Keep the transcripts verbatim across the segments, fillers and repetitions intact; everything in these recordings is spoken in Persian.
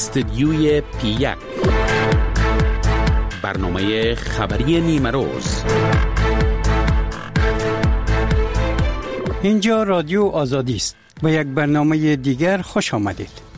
استدیوی پی یک، برنامه خبری نیمه روز. اینجا رادیو آزادی است و یک برنامه دیگر خوش آمدید.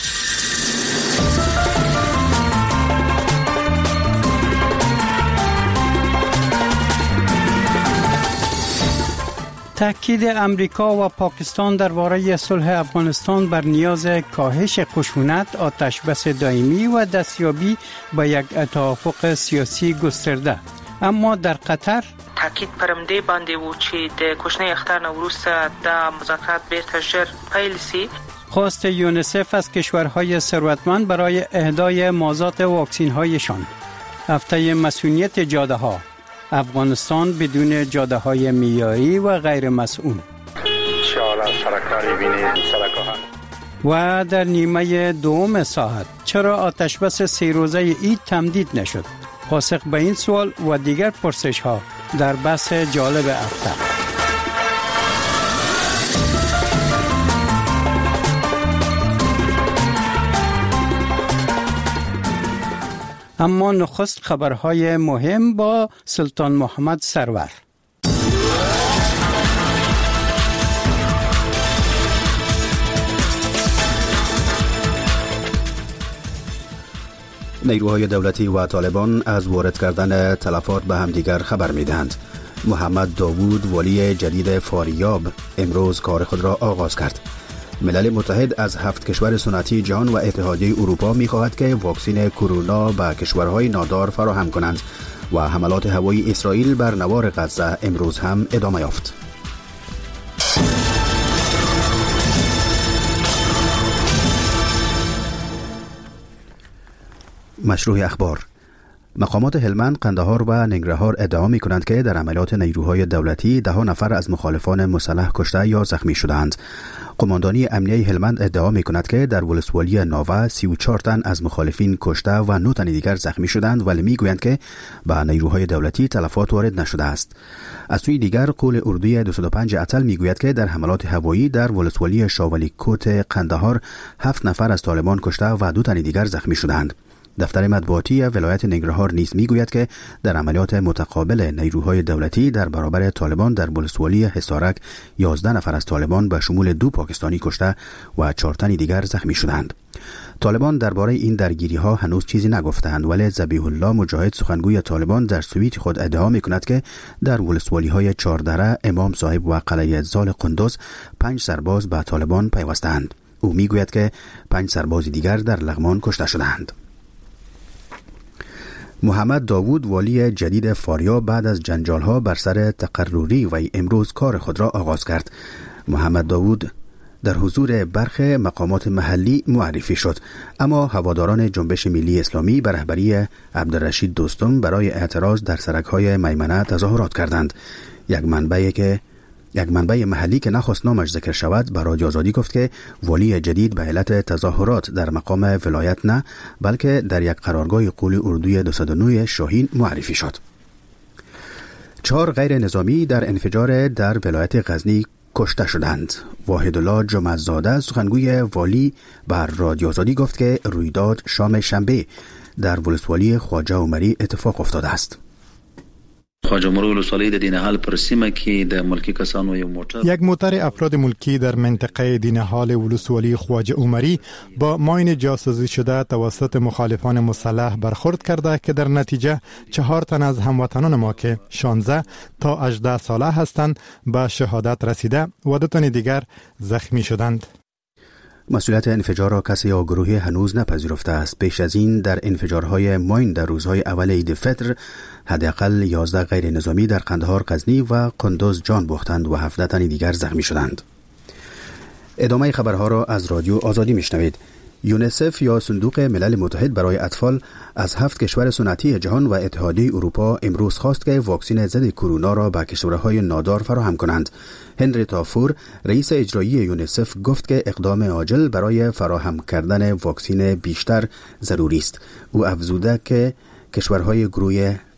تأکید امریکا و پاکستان درباره صلح افغانستان بر نیاز کاهش خشونت، آتشبس دائمی و دستیابی به یک توافق سیاسی گسترده. اما در قطر تاکید پرمده باندې و چې د کوچنی اختر نوروز د مذاکرات بیرته ژر پیل سي. خواست یونیسف از کشورهای ثروتمند برای اهدای مازاد واکسین‌هایشان. هفته مسئولیت جاده‌ها، افغانستان بدون جاده‌های معیاری و غیر مسئول. و در نیمه دوم ساعت، چرا آتشبس سه روزه عید تمدید نشد؟ پاسخ به این سوال و دیگر پرسش‌ها در بحث جالب هفته. اما نخست خبرهای مهم با سلطان محمد سرور. نیروهای دولتی و طالبان از وارد کردن تلفات به همدیگر خبر می‌دهند. محمد داوود والی جدید فاریاب امروز کار خود را آغاز کرد. ملل متحد از هفت کشور سنتی جهان و اتحادیه اروپا می‌خواهد که واکسن کرونا به کشورهای نادار فراهم کنند و حملات هوایی اسرائیل بر نوار غزه امروز هم ادامه یافت. مشروع اخبار. مقامات هلمند، قندهار و ننگرهار ادعا می کنند که در عملیات نیروهای دولتی ده نفر از مخالفان مسلح کشته یا زخمی شدند. قماندانی امنیه هلمند ادعا می کند که در ولسوالی ناوه سی و چهار تن از مخالفین کشته و نه تن دیگر زخمی شدند، ولی می گویند که به نیروهای دولتی تلفات وارد نشده است. از سوی دیگر قول اردوی دویست و پنج اتل می گوید که در حملات هوایی در ولسوالی شاولی کوت قندهار هفت نفر از طالبان کشته و دو تن دیگر زخمی شدند. دفتر مطبوعاتی ولایت ننگرهار نیز میگوید که در عملیات متقابل نیروهای دولتی در برابر طالبان در ولسوالی حصارک یازده نفر از طالبان به شمول دو پاکستانی کشته و چهار تن دیگر زخمی شدند. طالبان درباره این درگیری ها هنوز چیزی نگفتند، ولی ذبیح الله مجاهد سخنگوی طالبان در توییت خود ادعا میکند که در ولسوالی های چاردره، امام صاحب و قلعه زال قندوز پنج سرباز به طالبان پیوستند. او میگوید که پنج سرباز دیگر در لغمان کشته شدند. محمد داوود والی جدید فاریاب بعد از جنجال‌ها بر سر تقرری و امروز کار خود را آغاز کرد. محمد داوود در حضور برخی مقامات محلی معرفی شد، اما هواداران جنبش ملی اسلامی به رهبری عبدالرشید دوستم برای اعتراض در سرک‌های میمنه تظاهرات کردند. یک منبعی که یک منبع محلی که نخواست نامش ذکر شود به رادیو آزادی گفت که والی جدید به علت تظاهرات در مقام ولایت نه، بلکه در یک قرارگاه قول اردوی دویست و نه شاهین معرفی شد. چهار غیر نظامی در انفجار در ولایت غزنی کشته شدند. واحدالله جمعه‌زاده سخنگوی والی بر رادیو آزادی گفت که رویداد شام شنبه در ولسوالی خواجه عمری اتفاق افتاده است. خواجه عمری ولسوالی د دینهال پر سیمه کې د ملکی کسانو یو موټر یک موتر افراد ملکی در منطقه دینهال ولسوالی خواجه عمری با ماین جاسوسی شده توسط مخالفان مسلح برخورد کرده که در نتیجه چهار تن از هموطنان ما که شانزده تا هجده ساله هستند به شهادت رسیده و دو تن دیگر زخمی شدند. مسئولیت انفجار را کسی یا گروهی هنوز نپذیرفته است. پیش از این در انفجارهای ماین در روزهای اول عید فطر حداقل یازده غیر نظامی در قندهار، غزنی و قندوز جان باختند و هفده تن دیگر زخمی شدند. ادامه خبرها را از رادیو آزادی میشنوید. یونیسف یا صندوق ملل متحد برای اطفال از هفت کشور سنتی جهان و اتحادیه اروپا امروز خواست که واکسن ضد کرونا را به کشورهای نادار فراهم کنند. هنری تافور رئیس اجرایی یونیسف گفت که اقدام عاجل برای فراهم کردن واکسن بیشتر ضروری است. او افزوده که کشورهای گروه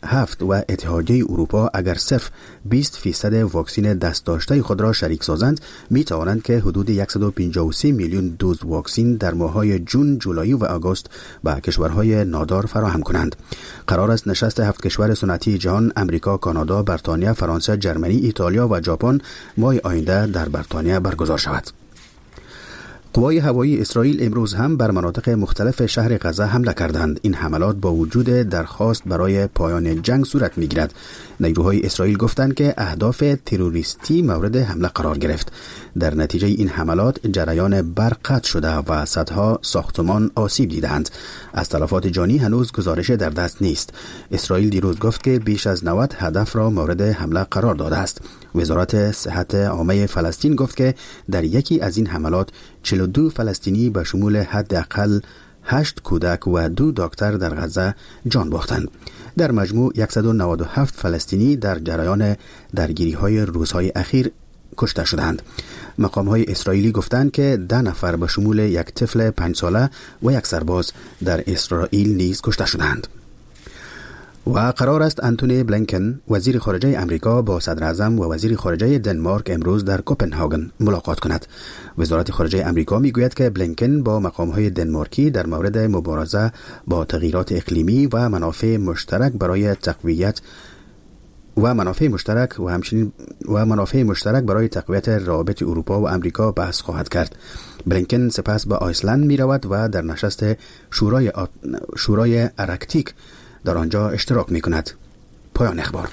هفت و اتحادیه اروپا اگر صرف بیست فیصد واکسن دست داشته خود را شریک سازند، می توانند که حدود صد و پنجاه و سه میلیون دوز واکسن در ماه‌های جون، جولای و آگوست به کشورهای نادار فراهم کنند. قرار است نشست هفت کشور صنعتی جهان، امریکا، کانادا، بریتانیا، فرانسه، ژرمنی، ایتالیا و ژاپن ماه آینده در بریتانیا برگزار شود. قوای هوایی اسرائیل امروز هم بر مناطق مختلف شهر غزه حمله کردند. این حملات با وجود درخواست برای پایان جنگ صورت می‌گیرد. نیروهای اسرائیل گفتند که اهداف تروریستی مورد حمله قرار گرفت. در نتیجه این حملات جریان برق قطع شده و صدها ساختمان آسیب دیدند. از تلفات جانی هنوز گزارش در دست نیست. اسرائیل دیروز گفت که بیش از نود هدف را مورد حمله قرار داده است. وزارت صحت عامه فلسطین گفت که در یکی از این حملات چهل و دو فلسطینی به شمول حداقل هشت کودک و دو دکتر در غزه جان باختند. در مجموع صد و نود و هفت فلسطینی در جریان درگیری‌های روزهای اخیر کشته شدند. مقام‌های اسرائیلی گفتند که ده نفر به شمول یک طفل پنج ساله و یک سرباز در اسرائیل نیز کشته شدند. و قرار است آنتونی بلینکن وزیر خارجه امریکا با صدر اعظم و وزیر خارجه دنمارک امروز در کوپنهاگن ملاقات کند. وزارت خارجه امریکا میگوید که بلینکن با مقام‌های دنمارکی در مورد مبارزه با تغییرات اقلیمی و منافع مشترک برای تقویت و منافع مشترک و همچنین و منافع مشترک برای تقویت روابط اروپا و امریکا بحث خواهد کرد. بلینکن سپس به آیسلند می رود و در نشست شورای آ... شورای ارکتیک در آنجا اشتراک می کند. پایان اخبار.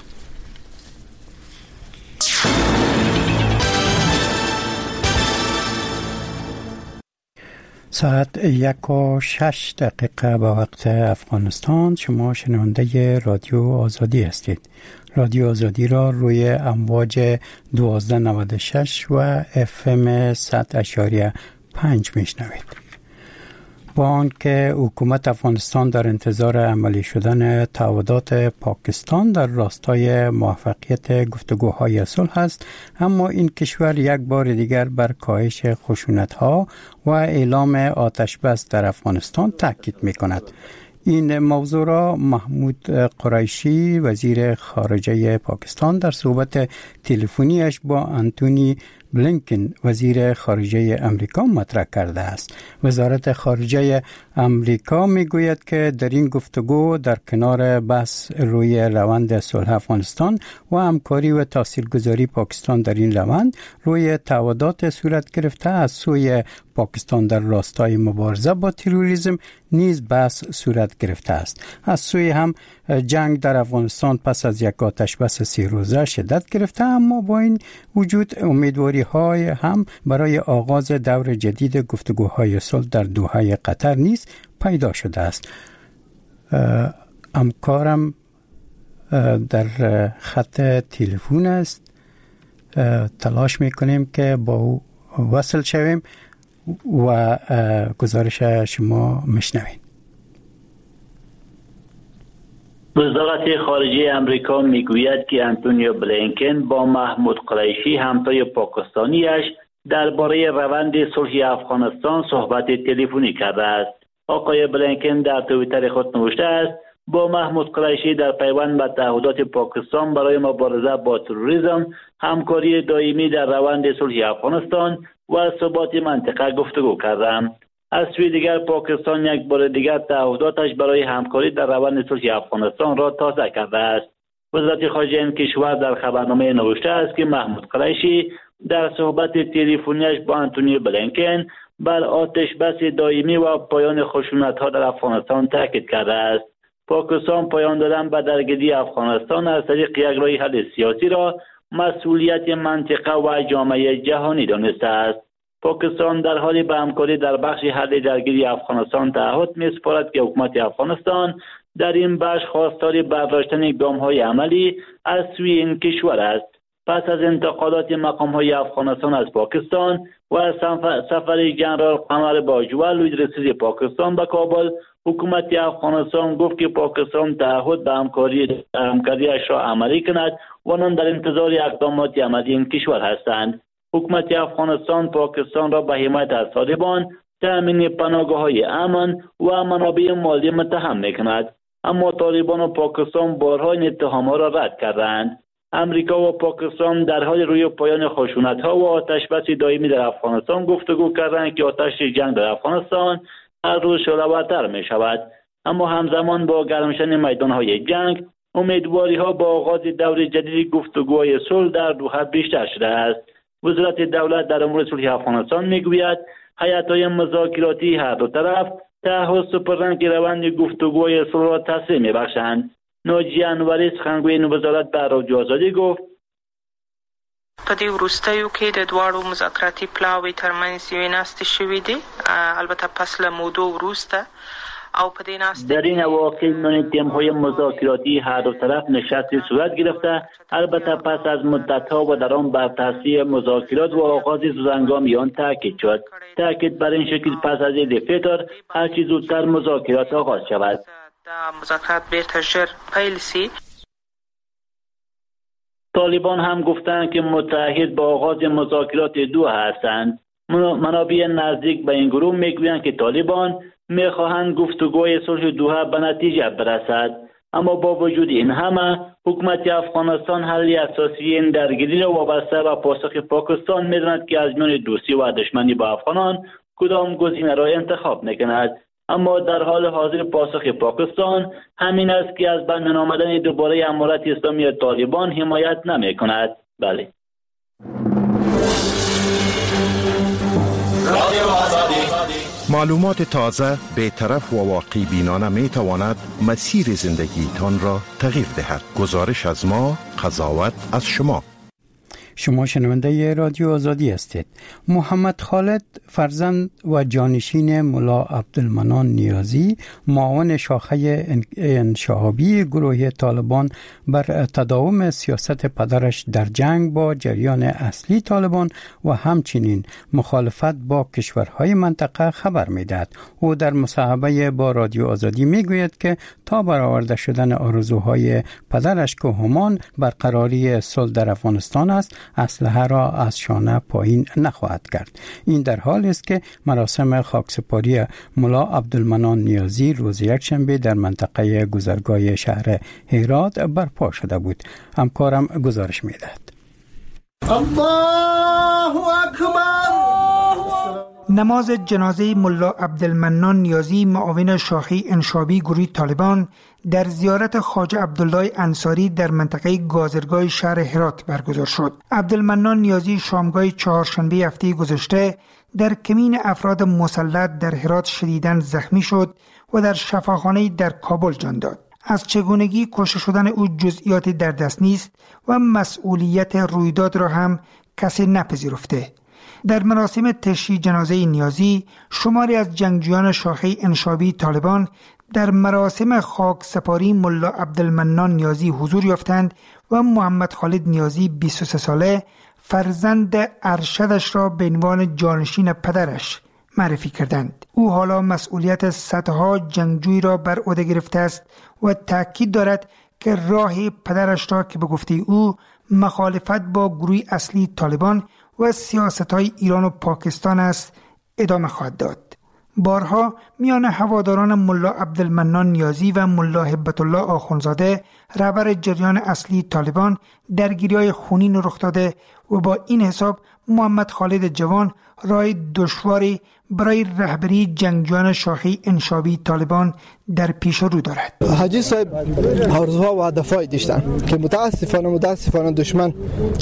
ساعت یک و شش دقیقه به وقت افغانستان. شما شنونده رادیو آزادی هستید. رادیو آزادی را روی امواج دوازده نود و شش و اف ام صد اشاریه پنج میشنوید. با آنکه حکومت افغانستان در انتظار عملی شدن تعهدات پاکستان در راستای موفقیت گفتگوهای صلح است، اما این کشور یک بار دیگر بر کاهش خشونت‌ها و اعلام آتش بس در افغانستان تاکید می‌کند. این موضوع را محمود قریشی وزیر خارجه پاکستان در صحبت تلفنیش با آنتونی بلینکن وزیر خارجه امریکا مطرح کرده است. وزارت خارجه امریکا میگوید که در این گفتگو در کنار بحث روی روند صلح افغانستان و همکاری و تاثیرگذاری پاکستان در این روند روی تعهدات صورت گرفته از سوی پاکستان در راستای مبارزه با تروریسم نیز بحث صورت گرفته است. از سوی هم جنگ در افغانستان پس از یک آتش بس سی روزه شدت گرفته، اما با این وجود امیدواری های هم برای آغاز دور جدید گفتگوهای صلح در دوحه قطر نیز پیدا شده است. همکارم در خط تلفن است. تلاش میکنیم که با او وصل شویم و گزارش شما میشنویم. وزارت خارجه امریکا میگوید که آنتونیو بلینکن با محمود قریشی همتای پاکستانیش درباره روند صلح افغانستان صحبت تلفنی کرده است. آقای بلینکن در توییتر خود نوشته است با محمود قریشی در پیوند به تعهدات پاکستان برای مبارزه با تروریسم، همکاری دائمی در روند صلح افغانستان و ثبات منطقه گفتگو کردم. از سوی دیگر پاکستان یک بار دیگر تعهداتش برای همکاری در روند صلح افغانستان را تازه کرده است. وزارت خارجه این کشور در خبرنامه نوشته است که محمود قریشی در صحبت تلفنیش با آنتونی بلینکن بر آتش بس دائمی و پایان خشونت‌ها در افغانستان تاکید کرده است. پاکستان پایان دادن به درگیری افغانستان از طریق یک راه حل سیاسی را مسئولیت منطقه و جامعه جهانی دانسته است. پاکستان در حال به همکاری در بخش حل درگیری افغانستان تعهد می‌سپارد که حکومت افغانستان در این بخش خواستار برداشتن گام‌های عملی از سوی این کشور است. پس از انتقادات مقام‌های افغانستان از پاکستان و سفر جنرال قمر باجوه لیدرسیز پاکستان به کابل، حکومت افغانستان گفت که پاکستان تعهد به همکاری همکاریش را عملی کند و آنان در انتظار اقدامات عملی این کشور هستند. حکومت افغانستان پاکستان را به حمایت از طالبان، تامین پناهگاه‌های امن و منابع مالی متهم می‌کند. اما طالبان و پاکستان بارها این اتهام‌ها را رد کردند. امریکا و پاکستان در حال روی پایان خشونت‌ها و آتش‌بس دائمی در افغانستان گفتگو کردند که آتش جنگ در افغانستان هر روز شعله‌ورتر می‌شود. اما همزمان با گرم شدن میدان‌های جنگ، امیدواری‌ها با آغاز دور جدید گفتگوهای صلح در دوحه بیشتر شده است. وزارت دولت در امور صلح افغانستان می‌گوید هیئت‌های مذاکراتی هر دو طرف تعهد سپردند که روند گفتگوهای صلح را تسریع می‌بخشند. ناجیه انوری سخنگوی وزارت به رادیو آزادی گفت په دې وروستیو کې د دواړو مذاکراتي پلاوي ترمنځ یوې ناستې شوې دي، البته پس له مودو وروسته او په دې ناستې در این واقع میان تیم‌های مذاکراتی هر دو طرف نشستی صورت گرفته، البته پس از مدت‌ها و در آن بر تاثیر مذاکرات و آغاز زودهنگامی آن تاکید شد. تاکید بر این شکل پس از عید فطر هرچی زودتر مذاکرات آغاز شود. د مذاکرات بیرته ژر پیل سي. طالبان هم گفتند که متعهد با آغاز مذاکرات دوحه هستند. منابع نزدیک به این گروه میگویند که طالبان میخواهند گفتگوی صلح دوحه به نتیجه برسد، اما با وجود این همه حکومت افغانستان حل اساسی این درگیری را وابسته به پاسخ پاکستان میداند که از میان دوستی و دشمنی با افغانان کدام گزینه را انتخاب میکند. اما در حال حاضر پاسخ پاکستان همین است که از بند آمدن دوباره امارت اسلامی طالبان حمایت نمی کند. بله. معلومات تازه، بی‌طرف و واقعی بینانه می تواند مسیر زندگی تان را تغییر دهد. گزارش از ما، قضاوت از شما. شما شنونده رادیو آزادی هستید. محمد خالد فرزند و جانشین ملا عبدالمنان نیازی، معاون شاخه انشعابی گروه طالبان، بر تداوم سیاست پدرش در جنگ با جریان اصلی طالبان و همچنین مخالفت با کشورهای منطقه خبر می‌دهد. او در مصاحبه با رادیو آزادی میگوید که تا برآورده شدن آرزوهای پدرش که همان برقراری صلح در افغانستان است، اسلحه را از شانه پایین نخواهد کرد. این در حال است که مراسم خاکسپاری ملا عبدالمنان نیازی روز یکشنبه در منطقه گذرگاه شهر هرات برپا شده بود. همکارم گزارش می‌دهد. الله اکبر. نماز جنازه ملا عبدالمنان نیازی، معاون شاخه انشعابی گروه طالبان، در زیارت خواجه عبدالله انصاری در منطقه گازرگاه شهر هرات برگزار شد. عبدالمنان نیازی شامگاه چهارشنبه هفته گذشته در کمین افراد مسلط در هرات شدیداً زخمی شد و در شفاخانه در کابل جان داد. از چگونگی کشته شدن او جزئیاتی در دست نیست و مسئولیت رویداد را هم کسی نپذیرفته. در مراسم تشییع جنازه نیازی، شماری از جنگجویان شاخه انشعابی طالبان در مراسم خاک سپاری ملا عبدالمنان نیازی حضور یافتند و محمد خالد نیازی بیست و سه ساله فرزند ارشدش را به عنوان جانشین پدرش معرفی کردند. او حالا مسئولیت صدها جنگجوی را بر عهده گرفته است و تاکید دارد که راه پدرش را که به گفته او مخالفت با گروه اصلی طالبان و سیاست‌های ایران و پاکستان است ادامه خواهد داد. بارها میان هواداران ملا عبدالمنان نیازی و ملا هبت الله آخوندزاده، رهبر جریان اصلی طالبان، درگیری‌های خونین رخ داده و با این حساب محمد خالد جوان راه دشواری برای رهبری جنگجویان شاخه انشعابی طالبان در پیش رو دارد. حاجی صاحب آرزوها و هدفهای داشتن که متاسفانه متاسفانه دشمن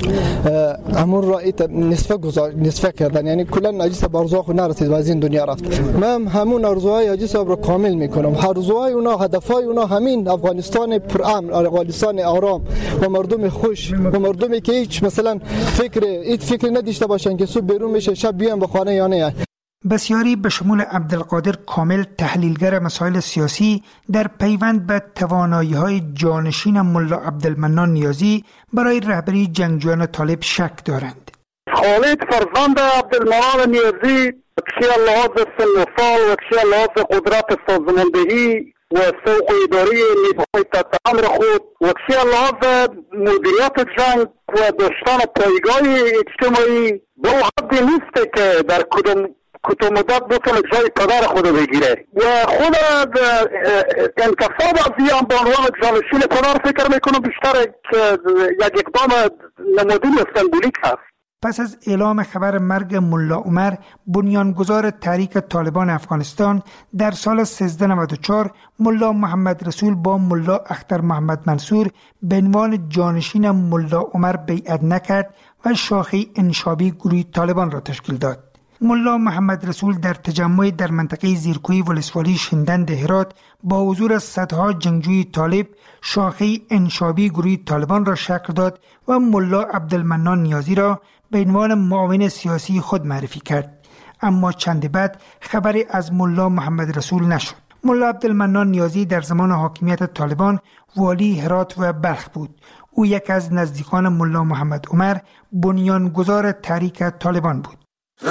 همون را نصفه گذار نصفه کردن، یعنی کلا حاجی صاحب آرزوها خود نرسید و از این دنیا رفت. من همون آرزوهای حاجی صاحب رو کامل میکنم. آرزوهای اونا، هدفهای اونا همین افغانستان پرامن، افغانستان آرام و مردم خوش و مردمی که هیچ مثلا فکر هیچ فکر نداشته باشن که صبح بیرون بشه شب بیان به خانه یا نه. بسیاری به شمول عبدالقادر کامل، تحلیلگر مسائل سیاسی، در پیوند به توانایی‌های جانشین ملا عبدالمنان نیازی برای رهبری جنگجویان طالب شک دارند. خالد فرزند عبدالمنان نیازی کشی لحاظ سن و سال و کشی لحاظ قدرت سازماندهی و سوق اداری نیروهای تحت امر خود و کشی لحاظ مدیریت جنگ و داشتن پایگاه اجتماعی به حدی نیست که در کدام کوتاه مدت بتونه جای پدر خود بگیره و خود انتصاب از زیان به عنوان جانشین پدر فکر میکنم بیشتر یک اقدام نمادین سمبولیک هست. پس از اعلام خبر مرگ ملا عمر، بنیانگذار تحریک طالبان افغانستان، در سال سیزده نود و چهار ملا محمد رسول با ملا اختر محمد منصور به عنوان جانشین ملا عمر بیعت نکرد و شاخه انشابی گروه طالبان را تشکیل داد. ملا محمد رسول در تجمع در منطقه زیرکوی ولسوالی شندند هرات با حضور صدها جنگجوی طالب شاخه انشابی گروه طالبان را شکل داد و ملا عبدالمنان نیازی را به عنوان معاون سیاسی خود معرفی کرد. اما چند بعد خبری از ملا محمد رسول نشد. ملا عبدالمنان نیازی در زمان حاکمیت طالبان والی هرات و بلخ بود. او یکی از نزدیکان ملا محمد عمر، بنیانگذار تحریک طالبان بود.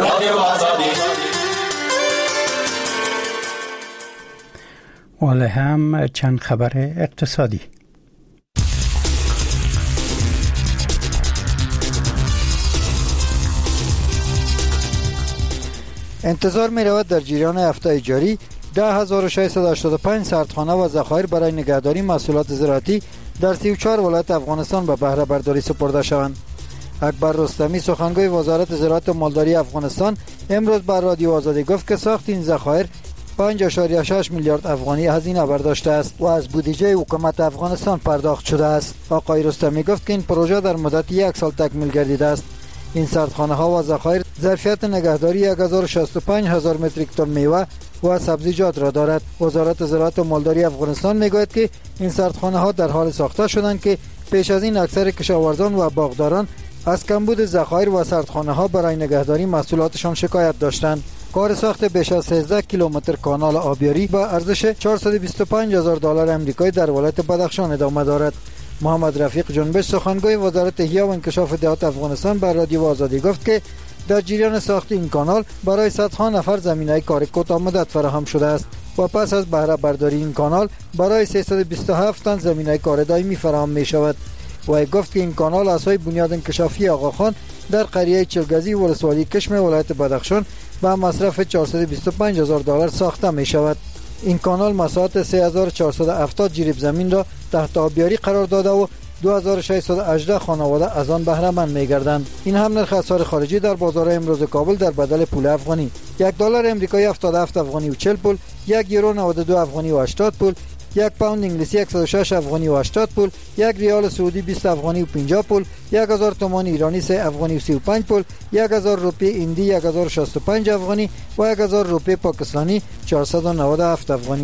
حالا هم چند خبر اقتصادی. انتظار می رود در جریان هفته جاری ده هزار و ششصد و هشتاد و پنج سردخانه و ذخایر برای نگهداری محصولات زراعتی در سی و چهار ولایت افغانستان به بهره برداری سپرده شوند. اکبر رستمی سخنگوی وزارت زراعت و مالداری افغانستان امروز بر رادیو آزادی گفت که ساخت این ذخایر پنج اشاریه شش میلیارد افغانی هزینه برداشته است و از بودجه حکومت افغانستان پرداخت شده است. آقای رستمی گفت که این پروژه در مدت یک سال تکمیل گردیده است. این سردخانه ها و ذخایر ظرفیت نگهداری یک هزار و شصت و پنج هزار متریک تن میوه و سبزیجات را دارد. وزارت زراعت و مالداری افغانستان میگوید که این سردخانه ها در حال ساخته شدند که پیش از این اکثر کشاورزان و باغداران از کمبود ذخایر و سردخانه ها برای نگهداری محصولاتشان شکایت داشتند. کار ساخت بیش از سیزده کیلومتر کانال آبیاری با ارزش چهارصد و بیست و پنج هزار دلار آمریکایی در ولایت بدخشان ادامه دارد. محمد رفیق جنبش سخنگوی وزارت احیا و انکشاف دهات افغانستان بر رادیو آزادی گفت که در جریان ساخت این کانال برای صدها نفر زمینه کار کوتاه مدت فراهم شده است و پس از بهره برداری این کانال برای سیصد و بیست و هفت تن زمینه کار دائمی فراهم می شود. و گفت که این کانال اساس بنیاد انکشافی آقاخان در قریه چلگزی ولسوالی کشم ولایت بدخشان با مصرف چهارصد و بیست و پنج هزار دلار ساخته می شود. این کانال مساحت سه هزار و چهارصد و هفتاد جریب زمین را تحت آبیاری قرار داده و دو هزار و ششصد و هجده خانواده از آن بهره مند می‌گردند. این هم نرخ اسعار خارجی در بازار امروز کابل در بدل پول افغانی: یک دلار امریکایی هفتاد و هفت افغانی و چهل پول، یک یورو نود و دو افغانی و هشتاد پول، یک پوند انگلیسی صد و شش افغانی و هشتاد پول، یک ریال سعودی بیست افغانی و پنجاه پول، یک هزار تومان ایرانی سه افغانی و سی و پنج پول، یک هزار روپیه هندی یک هزار و شصت و پنج افغانی و یک هزار روپیه پاکستانی چهارصد و نود و هفت افغانی.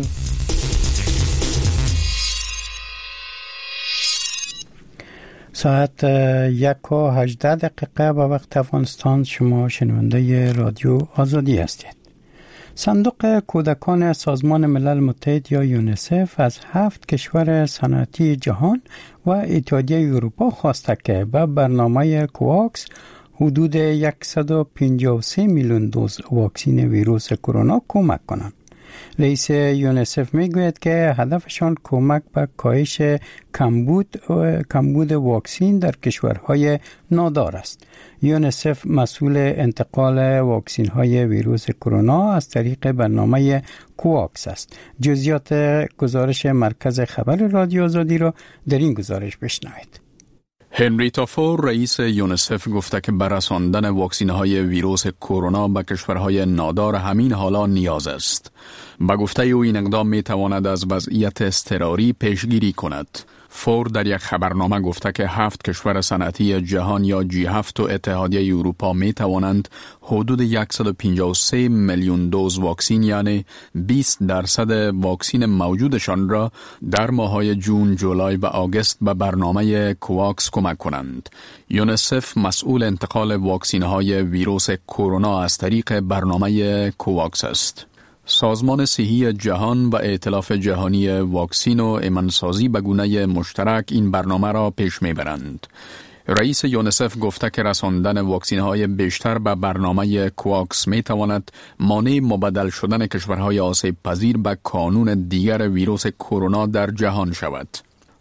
ساعت یک و هجده دقیقه به وقت افغانستان. شما شنونده رادیو آزادی هستید. صندوق کودکان سازمان ملل متحد یا یونیسف از هفت کشور صنعتی جهان و اتحادیه اروپا خواسته که به برنامه کواکس حدود صد و پنجاه و سه میلیون دوز واکسن ویروس کرونا کمک کنند. رئیس یونیسف میگوید که هدفشان کمک به کاهش کمبود کمبود واکسن در کشورهای نادار است. یونیسف مسئول انتقال واکسن های ویروس کرونا از طریق برنامه کواکس است. جزئیات گزارش مرکز خبر رادیو آزادی را در این گزارش بشنوید. هنریتا فور رئیس یونیسف گفته که برساندن واکسین‌های ویروس کرونا به کشورهای نادار همین حالا نیاز است. به گفته او این اقدام می‌تواند از وضعیت اضطراری پیشگیری کند. فور در یک خبرنامه گفته که هفت کشور صنعتی جهان یا جی هفت و اتحادیه اروپا می توانند حدود صد و پنجاه و سه میلیون دوز واکسن یعنی بیست درصد واکسن موجودشان را در ماه‌های جون، جولای و آگوست به برنامه کواکس کمک کنند. یونیسف مسئول انتقال واکسن‌های ویروس کرونا از طریق برنامه کواکس است. سازمان صحی جهان و ائتلاف جهانی واکسن و ایمنسازی به گونه مشترک این برنامه را پیش میبرند. رئیس یونیسف گفته که رساندن واکسن‌های بیشتر به برنامه کواکس میتواند مانع مبدل شدن کشورهای آسیب پذیر به کانون دیگر ویروس کرونا در جهان شود.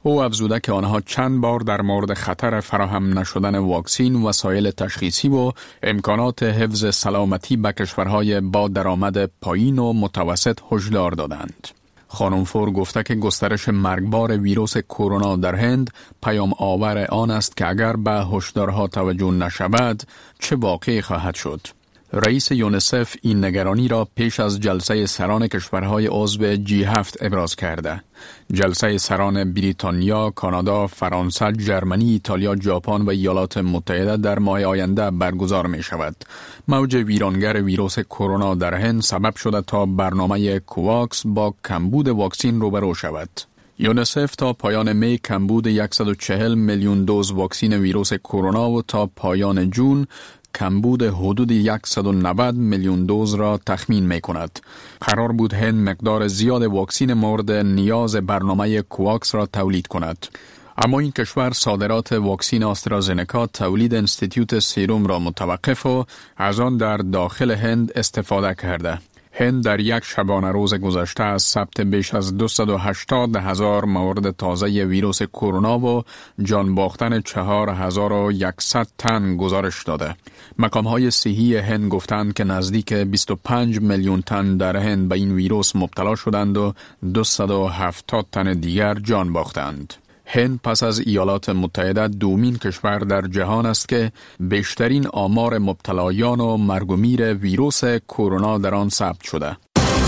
او افزوده که آنها چند بار در مورد خطر فراهم نشدن واکسین، وسایل تشخیصی و امکانات حفظ سلامتی به کشورهای با درآمد پایین و متوسط هشدار دادند. خانم فور گفته که گسترش مرگبار ویروس کرونا در هند پیام آور آن است که اگر به هشدارها توجه نشود چه واقعی خواهد شد. رئیس یونسف این نگرانی را پیش از جلسه سران کشورهای عضو جی هفت ابراز کرده. جلسه سران بریتانیا، کانادا، فرانسه، ژرمنی، ایتالیا، ژاپن و ایالات متحده در ماه آینده برگزار می شود. موج ویرانگر ویروس کرونا در هند سبب شده تا برنامه کوواکس با کمبود واکسین روبرو شود. یونسف تا پایان می کمبود صد و چهل میلیون دوز واکسین ویروس کرونا و تا پایان جون کمبود حدود صد و نود میلیون دوز را تخمین می کند. قرار بود هند مقدار زیاد واکسین مورد نیاز برنامه کوواکس را تولید کند. اما این کشور صادرات واکسین آسترازنکا تولید انستیتیوت سیروم را متوقف و از آن در داخل هند استفاده کرده. هند در یک شبانه روز گذشته از ثبت بیش از دویست و هشتاد هزار مورد تازه ویروس کرونا و جان باختن چهار هزار و صد تن گزارش داده. مقام‌های صحی هند گفتند که نزدیک بیست و پنج میلیون تن در هند به این ویروس مبتلا شدند و دویست و هفتاد تن دیگر جان باختند. هند پس از ایالات متحده دومین کشور در جهان است که بیشترین آمار مبتلایان و مرگ و میر ویروس کرونا در آن ثبت شده.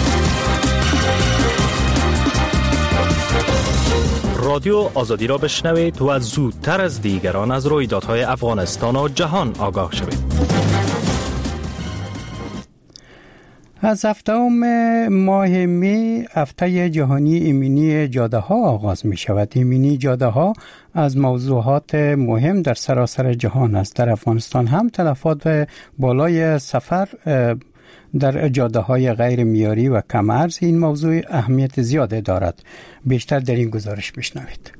رادیو آزادی را بشنوید و زودتر از دیگران از رویدادهای افغانستان و جهان آگاه شوید. از هفتم ماه می هفته جهانی ایمنی جاده ها آغاز می شود. ایمنی جاده ها از موضوعات مهم در سراسر جهان است. در افغانستان هم تلفات بالای سفر در جاده های غیر معیاری و کم ارز این موضوع اهمیت زیاده دارد. بیشتر در این گزارش بشنوید.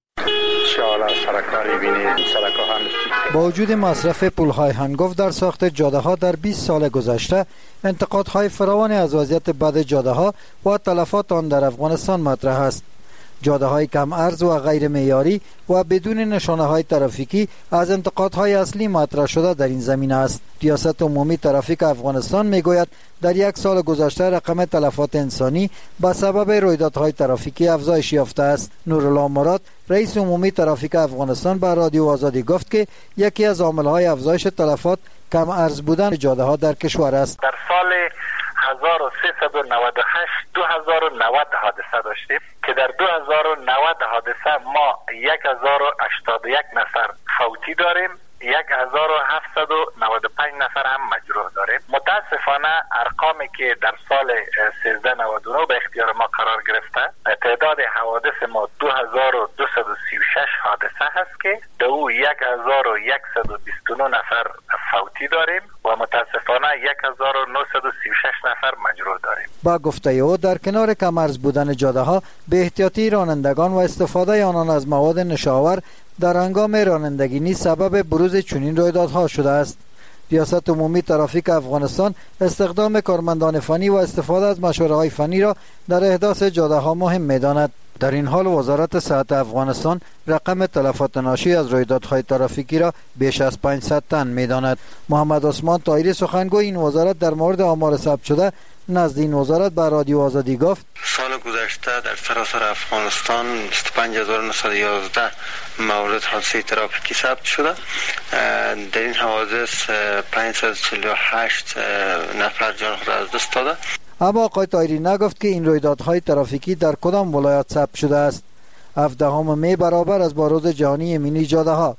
با وجود مصرف پول‌های هنگفت در ساخت جاده‌ها در بیست سال گذشته، انتقادهای فراوانی از وضعیت بد جاده‌ها و تلفات آن در افغانستان مطرح است. جاده‌های کم ارز و غیر معیاری و بدون نشانه‌های ترافیکی از انتقادهای اصلی مطرح شده در این زمینه است. ریاست عمومی ترافیک افغانستان میگوید در یک سال گذشته رقم تلفات انسانی به سبب رویدادهای ترافیکی افزایش یافته است. نورالله مراد رئیس عمومی ترافیک افغانستان به رادیو آزادی گفت که یکی از عامل‌های افزایش تلفات کم ارز بودن جاده‌ها در کشور است. در سال هزار و سیصد و نود و هشت دو هزار و نود حادثه داشتیم که در دو هزار و نود حادثه ما هزار و هشتاد و یک نفر فوتی داریم، هزار و هفتصد و نود و پنج نفر هم مجروح داریم. متاسفانه ارقامی که در سال سیزده نود و نه به اختیار ما قرار گرفته، تعداد حوادث ما دو هزار و دویست و سی و شش حادثه هست که در او هزار و صد و بیست و نه نفر فوتی داریم و متاسفانه هزار و نهصد و سی و شش نفر مجروح داریم. با گفته او در کنار کم ارز بودن جاده ها، به احتیاطی رانندگان و استفاده آنان از مواد نشاور در هنگام رانندگی نیز سبب بروز چنین رویدادها شده است. ریاست عمومی ترافیک افغانستان استخدام کارمندان فنی و استفاده از مشوره‌های فنی را در احداث جاده‌ها مهم می‌داند. در این حال وزارت صحت افغانستان رقم تلفات ناشی از رویدادهای ترافیکی را بیش از پانصد تن می‌داند. محمد عثمان طاهری سخنگوی این وزارت در مورد آمار ثبت شده نزد این وزارت به رادیو آزادی گفت: سال گذشته در سراسر افغانستان بیست و پنج هزار و نهصد و یازده مورد حادثه ترافیکی ثبت شده. در این حوادث پانصد و چهل و هشت نفر جان خود از دست داده. اما آقای طاهری نگفت که این رویدادهای ترافیکی در کدام ولایت ثبت شده است. هفدهم می برابر از با روز جهانی ایمنی جاده ها.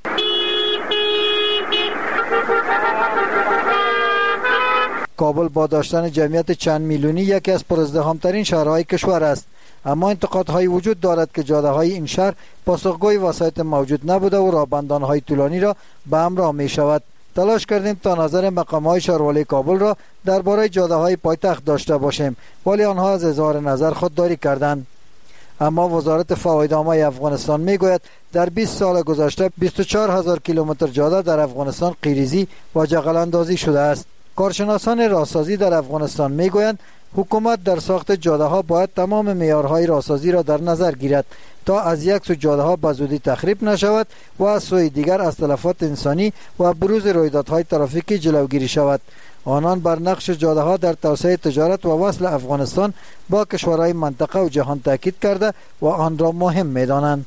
کابل با داشتن جمعیت چند میلیونی یکی از پرازدحام‌ترین شهرهای کشور است، اما انتقادهایی وجود دارد که جاده‌های این شهر پاسخگوی وسایط موجود نبوده و راهبندان‌های طولانی را به همراه می‌شود. تلاش کردیم تا نظر مقام‌های شهروالی کابل را درباره جاده‌های پایتخت داشته باشیم، ولی آنها از اظهار نظر خودداری کردند. اما وزارت فوایدنامه افغانستان میگوید در بیست سال گذشته بیست و چهار هزار کیلومتر جاده در افغانستان قیریزی و جغل اندازی شده است. کارشناسان راهسازی در افغانستان میگویند حکومت در ساخت جاده ها باید تمام معیارهای راهسازی را در نظر گیرد تا از یک سو جاده ها به زودی تخریب نشود و از سوی دیگر از تلفات انسانی و بروز رویدادهای ترافیکی جلوگیری شود. آنان بر نقش جاده ها در توسعه تجارت و وصل افغانستان با کشورهای منطقه و جهان تاکید کرده و آن را مهم می‌دانند.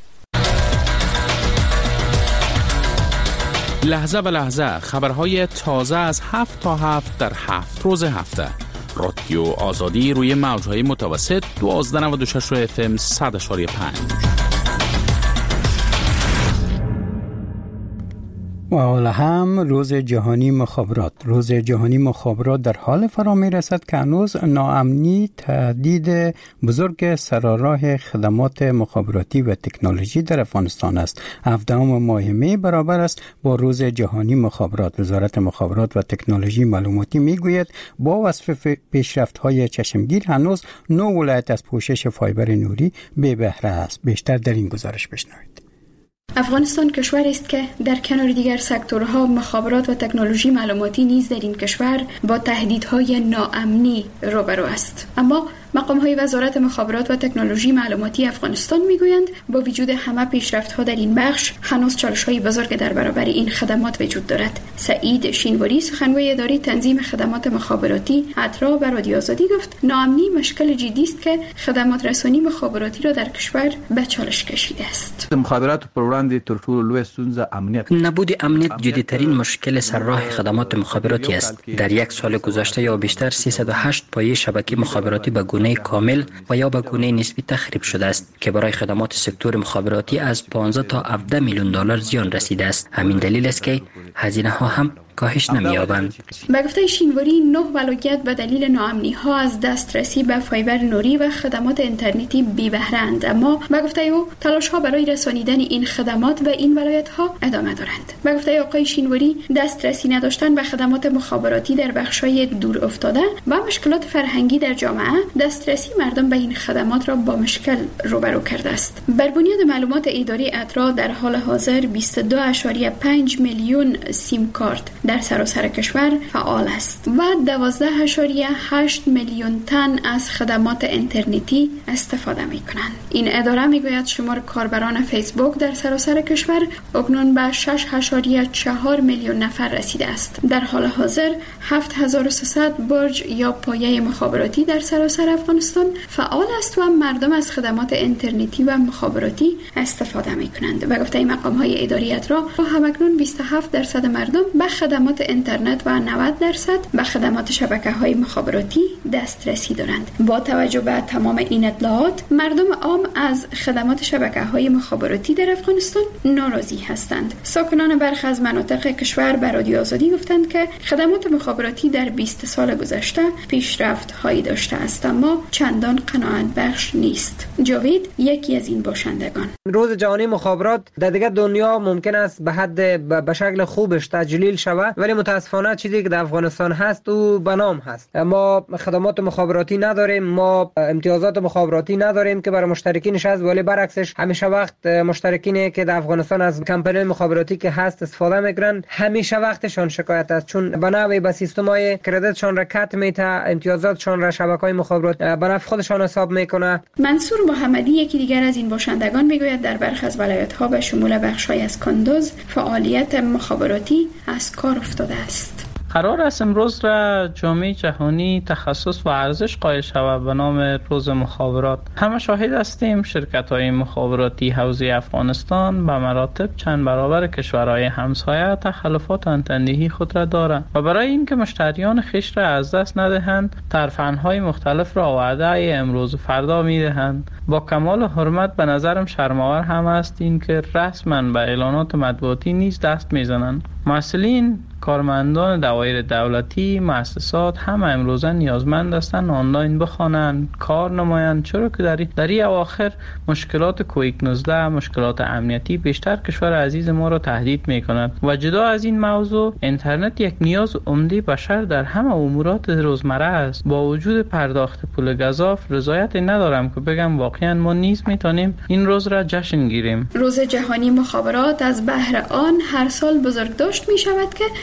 لحظه به لحظه خبرهای تازه از هفت تا هفت در هفت روز هفته. رادیو آزادی روی موجهای متوسط دوازده نود و شش اف ام صد اشاری پنج. و حالا هم روز جهانی مخابرات. روز جهانی مخابرات در حال فرا می رسد که هنوز ناامنی تهدید بزرگ سرراه خدمات مخابراتی و تکنولوژی در افغانستان است. هفدهم ماه می برابر است با روز جهانی مخابرات. وزارت مخابرات و تکنولوژی معلوماتی می گوید با وصف پیشرفت های چشمگیر هنوز نه ولایت از پوشش فایبر نوری بی بهره است. بیشتر در این گزارش بشنوید. افغانستان کشوری است که در کنار دیگر سکتورها مخابرات و تکنولوژی معلوماتی نیز در این کشور با تهدیدهای ناامنی روبرو است. اما مقام‌های وزارت مخابرات و تکنولوژی معلوماتی افغانستان می‌گویند با وجود همه پیشرفت‌ها در این بخش هنوز چالش‌های بزرگ در برابر این خدمات وجود دارد. سعید شینواری سخنگوی اداره تنظیم خدمات مخابراتی اترا به رادیو آزادی گفت ناامنی مشکل جدی است که خدمات رسانی مخابراتی را در کشور به چالش کشیده است. مخابرات پر وړاندې تر ټولو لوی ستونزه امنیت. نبود امنیت جدی‌ترین مشکل سرراه خدمات مخابراتی است. در یک سال گذشته یا بیشتر سیصد و هشت پایه شبکه مخابراتی به گونه کامل و یا به گونه نسبی تخریب شده است که برای خدمات سکتور مخابراتی از پانزده تا هفده میلیون دلار زیان رسیده است. همین دلیل است که هزینه ها هم کاهش نمی‌یابند. به گفته شینواری نه ولایت به دلیل ناامنی ها از دسترسی به فایبر نوری و خدمات اینترنتی بی بهره اند، اما به گفته او تلاش ها برای رسانیدن این خدمات به این ولایت ها ادامه دارند. به گفته آقای شینواری دسترسی نداشتن به خدمات مخابراتی در بخش‌های دور افتاده و مشکلات فرهنگی در جامعه دسترسی مردم به این خدمات را با مشکل روبرو کرده است. بر بنیاد معلومات اداره اترا در حال حاضر بیست و دو ممیز پنج میلیون سیم کارت در سراسر کشور فعال است و دوازده ممیز هشت میلیون تن از خدمات اینترنتی استفاده می کنند. این اداره می گوید شمار کاربران فیسبوک در سراسر کشور اکنون به شش ممیز چهار میلیون نفر رسیده است. در حال حاضر هفت هزار و سیصد برج یا پایه مخابراتی در سراسر افغانستان فعال است و مردم از خدمات اینترنتی و مخابراتی استفاده می کنند. به گفته مقام های اداری اترا همکنون بیست و هفت درصد مردم به خدمات اینترنت و نود درصد به خدمات شبکه‌های مخابراتی دسترسی دارند. با توجه به تمام این اطلاعات مردم عام از خدمات شبکه‌های مخابراتی در افغانستان ناراضی هستند. ساکنان برخی از مناطق کشور به رادیو آزادی گفتند که خدمات مخابراتی در بیست سال گذشته پیشرفت‌هایی داشته است اما چندان قناعت بخش نیست. جاوید یکی از این باشندگان. روز جهانی مخابرات در دیگر دنیا ممکن است به حد به شکل خوبش تجلیل شود، ولی متاسفانه چیزی که در افغانستان هست او به نام هست. ما خدمات مخابراتی نداریم، ما امتیازات مخابراتی نداریم که برای مشترکینش هست، ولی برعکسش همیشه وقت مشترکینی که در افغانستان از کمپانی مخابراتی که هست استفاده میکنن همیشه وقتشان شکایت است، چون به نوعی به سیستم‌های کردیتشان را کات میته، امتیازاتشان را شبکه‌های مخابرات به نفع خودشان حساب میکنه. منصور محمدی یکی دیگر از این باشندگان میگوید در برخی از ولایت‌ها به شمول بخش‌های از کندوز فعالیت مخابراتی از کار افتاده است. قرار است امروز را جامعه جهانی تخصص و ارزش قائل شود به نام روز مخابرات. همه شاهد هستیم شرکت‌های مخابراتی حوزه افغانستان به مراتب چند برابر کشورهای همسایه تخلفات آنتندهی خود را دارند و برای اینکه مشتریان خویش را از دست ندهند ترفندهای مختلف را وعده امروز و فردا می‌دهند. با کمال حرمت به نظرم شرم‌آور هم است اینکه رسما به اعلانات مطبوعاتی نیز دست می‌زنند. مسئولین کارمندان دوایر دولتی، مؤسسات همه امروزه نیازمند هستند آنلاین بخوانند، کار نمایند، چرا که در در این اواخر مشکلات کووید نوزده، مشکلات امنیتی بیشتر کشور عزیز ما را تهدید می‌کند و جدا از این موضوع اینترنت یک نیاز عمده بشر در همه امورات روزمره است. با وجود پرداخت پول گزاف رضایت ندارم که بگم واقعا ما نیز میتونیم این روز را جشن گیریم. روز جهانی مخابرات از بهر آن هر سال بزرگداشت می شود که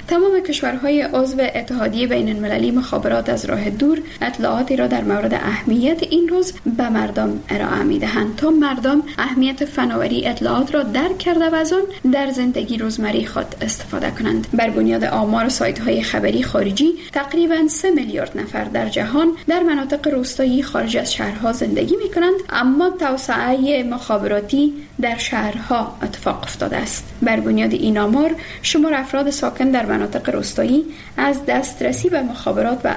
تمام کشورهای عضو اتحادیه بین المللی مخابرات از راه دور اطلاعاتی را در مورد اهمیت این روز به مردم ارائه می‌دهند تا مردم اهمیت فناوری اطلاعات را درک کرده و از آن در زندگی روزمره خود استفاده کنند. بر بنیاد آمار سایت‌های خبری خارجی تقریباً سه میلیارد نفر در جهان در مناطق روستایی خارج از شهرها زندگی می‌کنند، اما توسعه مخابراتی در شهرها اتفاق افتاده است. بر بنیاد این آمار شمار افراد ساکن در مناطق روستایی از دسترسی به مخابرات و